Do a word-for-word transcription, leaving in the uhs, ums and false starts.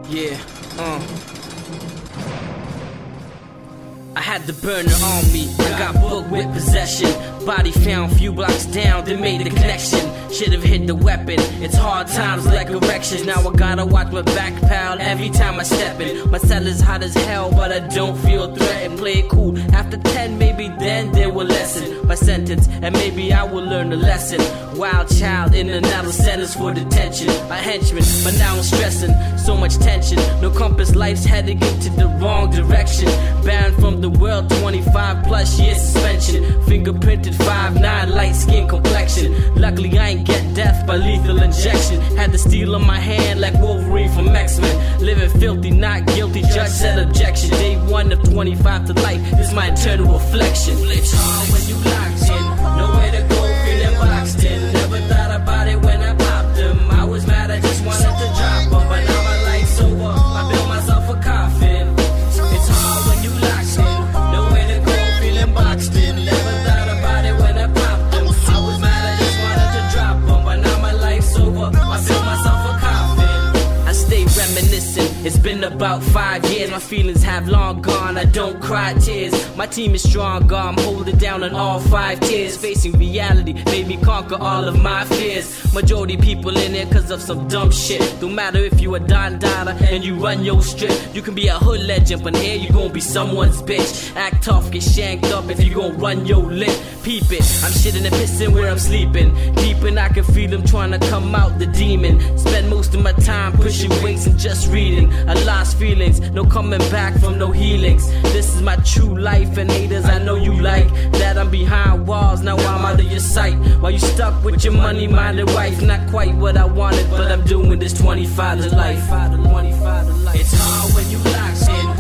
Yeah, uh. I had the burner on me, I got booked with possession. Body found few blocks down, then made the connection. Should've hit the weapon, it's hard times like erections. Now I gotta watch my back, pal, every time I step in. My cell is hot as hell, but I don't feel threatened. Play it cool, after ten, maybe then they will lessen my sentence, and maybe I will learn a lesson. Wild child in and out of sentence for detention. A henchman, but now I'm stressing, so much tension. No compass, life's heading into the wrong direction. Banned from the world, twenty-five plus years suspension. Fingerprinted five nine, light skin complexion. Luckily I ain't get death by lethal injection. Had the steel on my hand like Wolverine from X-Men. Living filthy, not guilty, judge said objection. Day one of twenty-five to life is my eternal reflection. It's hard when you locked in, nowhere to go, feeling boxed in. Never thought about it when I popped them. I was mad, I just wanted to drop them, but now my life's over, I built myself a coffin. It's hard when you locked in, nowhere to go, feeling boxed in. Never thought about it when I popped them. I was mad, I just wanted to drop them, but now my life's over, I built myself a coffin. I stay reminiscing, it's been about five years. My feelings have long gone, I don't cry tears. My team is strong, I'm holding down on all five tiers. Facing reality made me conquer all of my fears. Majority people in there cause of some dumb shit. Don't matter if you a Don Dada and you run your strip. You can be a hood legend, but here you gon' be someone's bitch. Act tough, get shanked up if you gon' run your lip. Peep it, I'm shitting and pissing where I'm sleeping. Deep in I can feel them trying to come out the demon. Spend most of my time pushing weights and just reading. I lost feelings, no coming back from no healings. This is my true life, and haters, I know you like that I'm behind walls, now I'm out of your sight. While you stuck with your money-minded wife. Not quite what I wanted, but I'm doing this twenty-five to life. It's hard when you locked in,